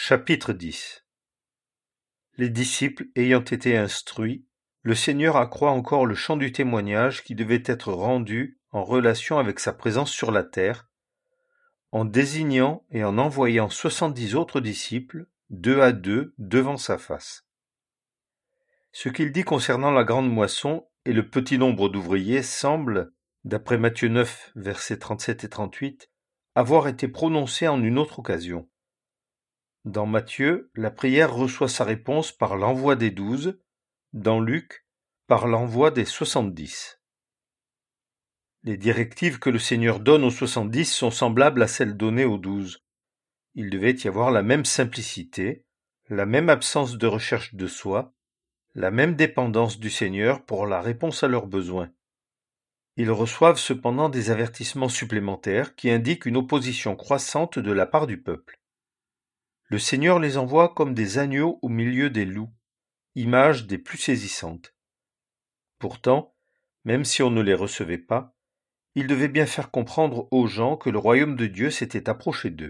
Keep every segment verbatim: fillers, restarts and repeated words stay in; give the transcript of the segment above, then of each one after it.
Chapitre dix. Les disciples ayant été instruits, le Seigneur accroît encore le champ du témoignage qui devait être rendu en relation avec sa présence sur la terre, en désignant et en envoyant soixante-dix autres disciples, deux à deux, devant sa face. Ce qu'il dit concernant la grande moisson et le petit nombre d'ouvriers semble, d'après Matthieu neuf, versets trente-sept et trente-huit, avoir été prononcé en une autre occasion. Dans Matthieu, la prière reçoit sa réponse par l'envoi des douze, dans Luc, par l'envoi des soixante-dix. Les directives que le Seigneur donne aux soixante-dix sont semblables à celles données aux douze. Il devait y avoir la même simplicité, la même absence de recherche de soi, la même dépendance du Seigneur pour la réponse à leurs besoins. Ils reçoivent cependant des avertissements supplémentaires qui indiquent une opposition croissante de la part du peuple. Le Seigneur les envoie comme des agneaux au milieu des loups, image des plus saisissantes. Pourtant, même si on ne les recevait pas, il devait bien faire comprendre aux gens que le royaume de Dieu s'était approché d'eux.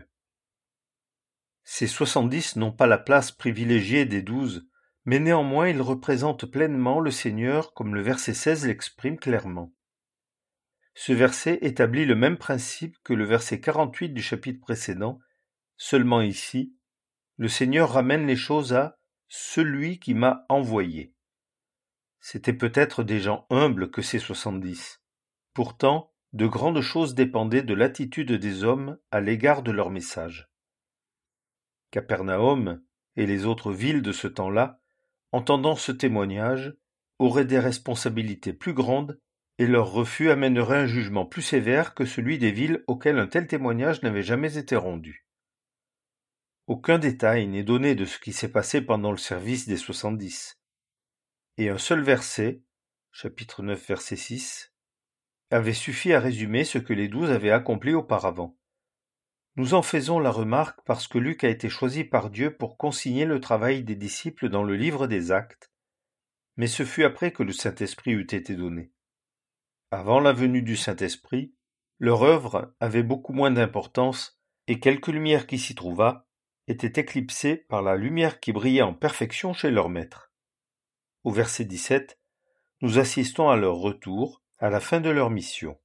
Ces soixante-dix n'ont pas la place privilégiée des douze, mais néanmoins ils représentent pleinement le Seigneur comme le verset seize l'exprime clairement. Ce verset établit le même principe que le verset quarante-huit du chapitre précédent, seulement ici, le Seigneur ramène les choses à « celui qui m'a envoyé ». C'étaient peut-être des gens humbles que ces soixante-dix. Pourtant, de grandes choses dépendaient de l'attitude des hommes à l'égard de leur message. Capernaum et les autres villes de ce temps-là, entendant ce témoignage, auraient des responsabilités plus grandes et leur refus amènerait un jugement plus sévère que celui des villes auxquelles un tel témoignage n'avait jamais été rendu. Aucun détail n'est donné de ce qui s'est passé pendant le service des soixante-dix. Et un seul verset, chapitre neuf, verset six, avait suffi à résumer ce que les douze avaient accompli auparavant. Nous en faisons la remarque parce que Luc a été choisi par Dieu pour consigner le travail des disciples dans le livre des Actes, mais ce fut après que le Saint-Esprit eut été donné. Avant la venue du Saint-Esprit, leur œuvre avait beaucoup moins d'importance et quelque lumière qui s'y trouva était éclipsée par la lumière qui brillait en perfection chez leur maître. Au verset dix-sept, nous assistons à leur retour, à la fin de leur mission.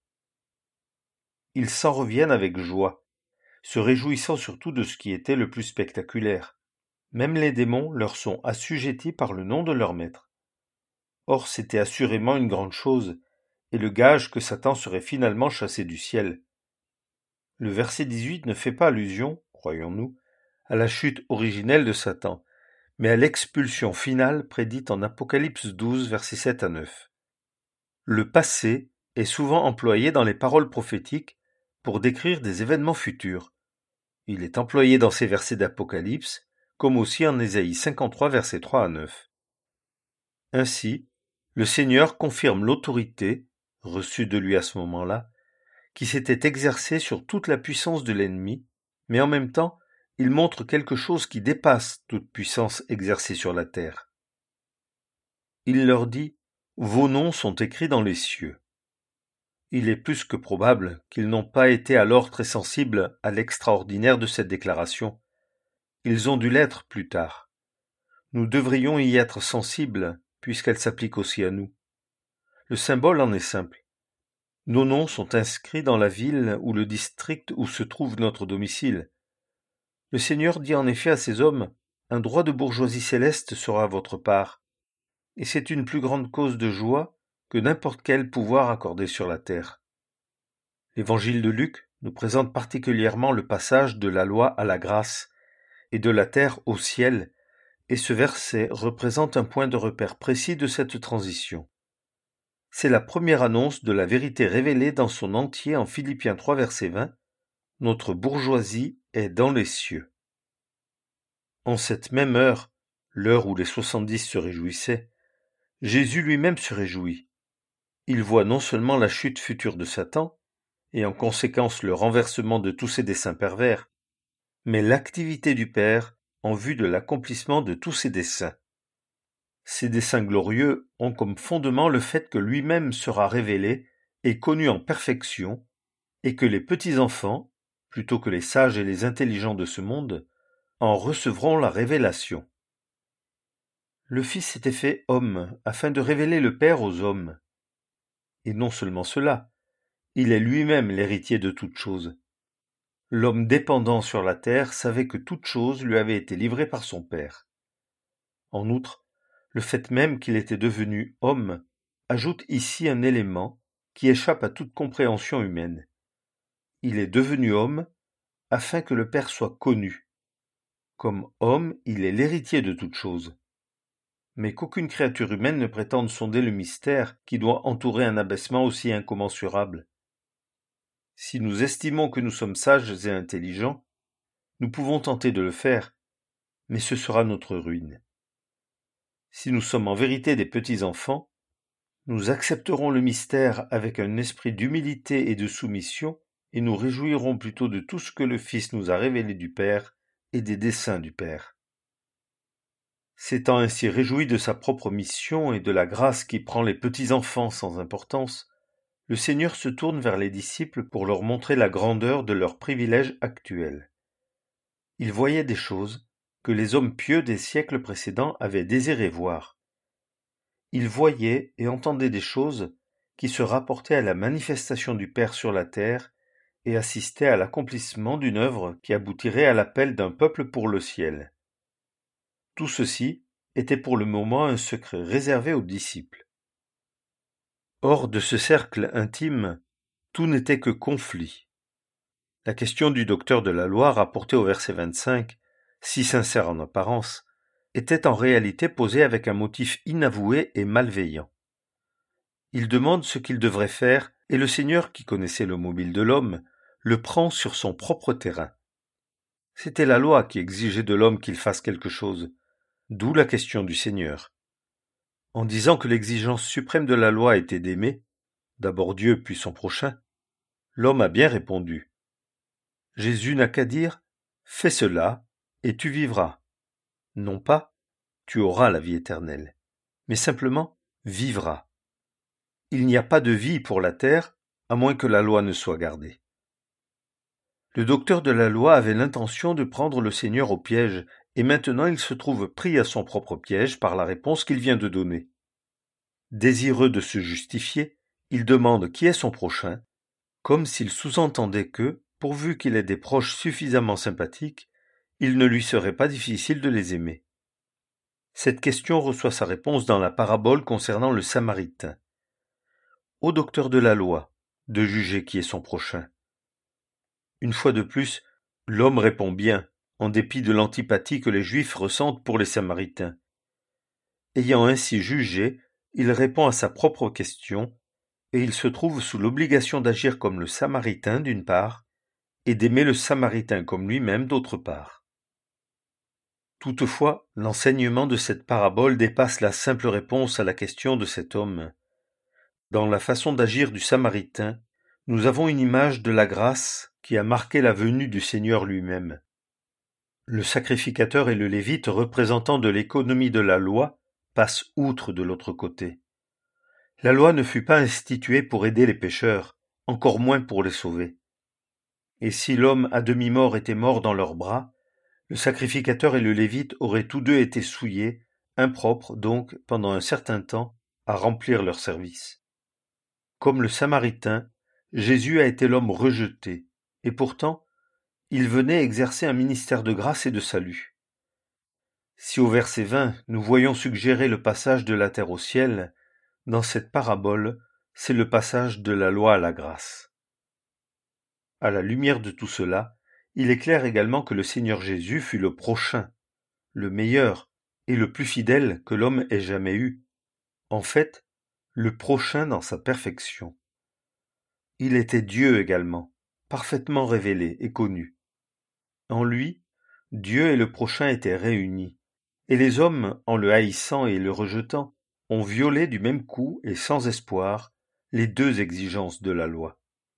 Ils s'en reviennent avec joie, se réjouissant surtout de ce qui était le plus spectaculaire. Même les démons leur sont assujettis par le nom de leur maître. Or c'était assurément une grande chose, et le gage que Satan serait finalement chassé du ciel. Le verset dix-huit ne fait pas allusion, croyons-nous, à la chute originelle de Satan, mais à l'expulsion finale prédite en Apocalypse douze, versets sept à neuf. Le passé est souvent employé dans les paroles prophétiques pour décrire des événements futurs. Il est employé dans ces versets d'Apocalypse, comme aussi en Ésaïe cinquante-trois, versets trois à neuf. Ainsi, le Seigneur confirme l'autorité, reçue de lui à ce moment-là, qui s'était exercée sur toute la puissance de l'ennemi, mais en même temps, il montre quelque chose qui dépasse toute puissance exercée sur la terre. Il leur dit « Vos noms sont écrits dans les cieux ». Il est plus que probable qu'ils n'ont pas été alors très sensibles à l'extraordinaire de cette déclaration. Ils ont dû l'être plus tard. Nous devrions y être sensibles, puisqu'elle s'applique aussi à nous. Le symbole en est simple. Nos noms sont inscrits dans la ville ou le district où se trouve notre domicile. Le Seigneur dit en effet à ces hommes, « Un droit de bourgeoisie céleste sera à votre part. » Et c'est une plus grande cause de joie que n'importe quel pouvoir accordé sur la terre. L'évangile de Luc nous présente particulièrement le passage de la loi à la grâce et de la terre au ciel, et ce verset représente un point de repère précis de cette transition. C'est la première annonce de la vérité révélée dans son entier en Philippiens trois, verset vingt. Notre bourgeoisie est dans les cieux. En cette même heure, l'heure où les soixante-dix se réjouissaient, Jésus lui-même se réjouit. Il voit non seulement la chute future de Satan, et en conséquence le renversement de tous ses desseins pervers, mais l'activité du Père en vue de l'accomplissement de tous ses desseins. Ces desseins glorieux ont comme fondement le fait que lui-même sera révélé et connu en perfection, et que les petits-enfants, plutôt que les sages et les intelligents de ce monde, en recevront la révélation. Le Fils s'était fait homme afin de révéler le Père aux hommes. Et non seulement cela, il est lui-même l'héritier de toutes choses. L'homme dépendant sur la terre savait que toute chose lui avait été livrée par son Père. En outre, le fait même qu'il était devenu homme ajoute ici un élément qui échappe à toute compréhension humaine. Il est devenu homme afin que le Père soit connu. Comme homme, il est l'héritier de toutes choses. Mais qu'aucune créature humaine ne prétende sonder le mystère qui doit entourer un abaissement aussi incommensurable. Si nous estimons que nous sommes sages et intelligents, nous pouvons tenter de le faire, mais ce sera notre ruine. Si nous sommes en vérité des petits enfants, nous accepterons le mystère avec un esprit d'humilité et de soumission, et nous réjouirons plutôt de tout ce que le Fils nous a révélé du Père et des desseins du Père. S'étant ainsi réjoui de sa propre mission et de la grâce qui prend les petits enfants sans importance, le Seigneur se tourne vers les disciples pour leur montrer la grandeur de leurs privilèges actuels. Il voyait des choses que les hommes pieux des siècles précédents avaient désiré voir. Il voyait et entendait des choses qui se rapportaient à la manifestation du Père sur la terre et assistaient à l'accomplissement d'une œuvre qui aboutirait à l'appel d'un peuple pour le ciel. Tout ceci était pour le moment un secret réservé aux disciples. Hors de ce cercle intime, tout n'était que conflit. La question du docteur de la loi rapportée au verset vingt-cinq, si sincère en apparence, était en réalité posée avec un motif inavoué et malveillant. Il demande ce qu'il devrait faire et le Seigneur, qui connaissait le mobile de l'homme, le prend sur son propre terrain. C'était la loi qui exigeait de l'homme qu'il fasse quelque chose, d'où la question du Seigneur. En disant que l'exigence suprême de la loi était d'aimer, d'abord Dieu puis son prochain, l'homme a bien répondu. Jésus n'a qu'à dire « Fais cela, et tu vivras ». Non pas « Tu auras la vie éternelle », mais simplement « vivras ». Il n'y a pas de vie pour la terre, à moins que la loi ne soit gardée. Le docteur de la loi avait l'intention de prendre le Seigneur au piège, et maintenant il se trouve pris à son propre piège par la réponse qu'il vient de donner. Désireux de se justifier, il demande qui est son prochain, comme s'il sous-entendait que, pourvu qu'il ait des proches suffisamment sympathiques, il ne lui serait pas difficile de les aimer. Cette question reçoit sa réponse dans la parabole concernant le Samaritain. Au docteur de la loi, de juger qui est son prochain. Une fois de plus, l'homme répond bien, en dépit de l'antipathie que les Juifs ressentent pour les Samaritains. Ayant ainsi jugé, il répond à sa propre question, et il se trouve sous l'obligation d'agir comme le Samaritain d'une part, et d'aimer le Samaritain comme lui-même d'autre part. Toutefois, l'enseignement de cette parabole dépasse la simple réponse à la question de cet homme. Dans la façon d'agir du Samaritain, nous avons une image de la grâce qui a marqué la venue du Seigneur lui-même. Le sacrificateur et le lévite, représentant de l'économie de la loi, passent outre de l'autre côté. La loi ne fut pas instituée pour aider les pécheurs, encore moins pour les sauver. Et si l'homme à demi-mort était mort dans leurs bras, le sacrificateur et le lévite auraient tous deux été souillés, impropres donc, pendant un certain temps, à remplir leur service. Comme le Samaritain, Jésus a été l'homme rejeté, et pourtant, il venait exercer un ministère de grâce et de salut. Si au verset vingt, nous voyons suggérer le passage de la terre au ciel, dans cette parabole, c'est le passage de la loi à la grâce. À la lumière de tout cela, il est clair également que le Seigneur Jésus fut le prochain, le meilleur et le plus fidèle que l'homme ait jamais eu. En fait, le prochain dans sa perfection. Il était Dieu également, parfaitement révélé et connu. En lui, Dieu et le prochain étaient réunis, et les hommes, en le haïssant et le rejetant, ont violé du même coup et sans espoir les deux exigences de la loi.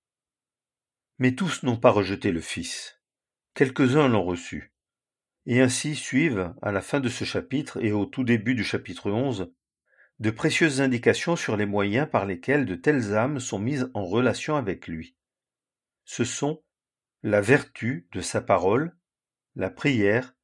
Mais tous n'ont pas rejeté le Fils. Quelques-uns l'ont reçu. Et ainsi suivent, à la fin de ce chapitre et au tout début du chapitre onze, de précieuses indications sur les moyens par lesquels de telles âmes sont mises en relation avec lui. Ce sont la vertu de sa parole, la prière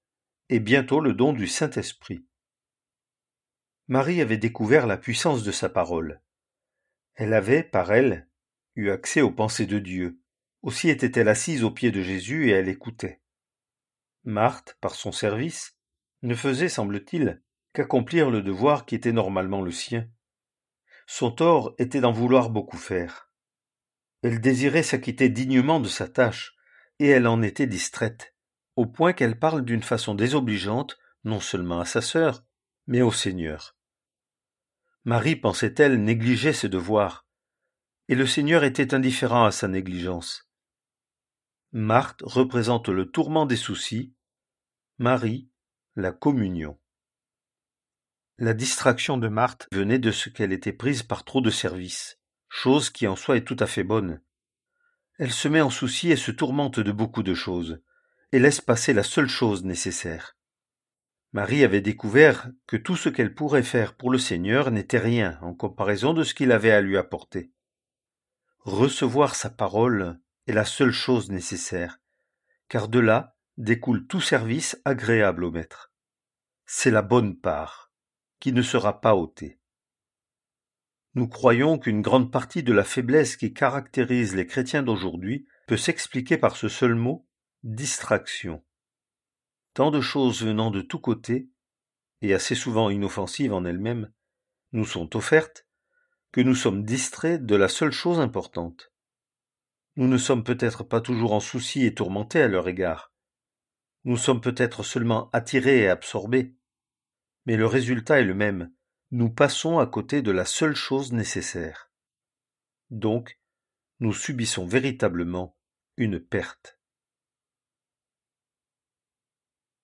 et bientôt le don du Saint-Esprit. Marie avait découvert la puissance de sa parole. Elle avait, par elle, eu accès aux pensées de Dieu. Aussi était-elle assise aux pieds de Jésus et elle écoutait. Marthe, par son service, ne faisait, semble-t-il, qu'accomplir le devoir qui était normalement le sien. Son tort était d'en vouloir beaucoup faire. Elle désirait s'acquitter dignement de sa tâche, et elle en était distraite, au point qu'elle parle d'une façon désobligeante, non seulement à sa sœur, mais au Seigneur. Marie, pensait-elle, négligeait ses devoirs, et le Seigneur était indifférent à sa négligence. Marthe représente le tourment des soucis, Marie, la communion. La distraction de Marthe venait de ce qu'elle était prise par trop de services, chose qui en soi est tout à fait bonne. Elle se met en souci et se tourmente de beaucoup de choses, et laisse passer la seule chose nécessaire. Marie avait découvert que tout ce qu'elle pourrait faire pour le Seigneur n'était rien en comparaison de ce qu'il avait à lui apporter. Recevoir sa parole est la seule chose nécessaire, car de là découle tout service agréable au Maître. C'est la bonne part, qui ne sera pas ôtée. Nous croyons qu'une grande partie de la faiblesse qui caractérise les chrétiens d'aujourd'hui peut s'expliquer par ce seul mot, distraction. Tant de choses venant de tous côtés, et assez souvent inoffensives en elles-mêmes, nous sont offertes, que nous sommes distraits de la seule chose importante. Nous ne sommes peut-être pas toujours en souci et tourmentés à leur égard. Nous sommes peut-être seulement attirés et absorbés. Mais le résultat est le même. Nous passons à côté de la seule chose nécessaire. Donc, nous subissons véritablement une perte.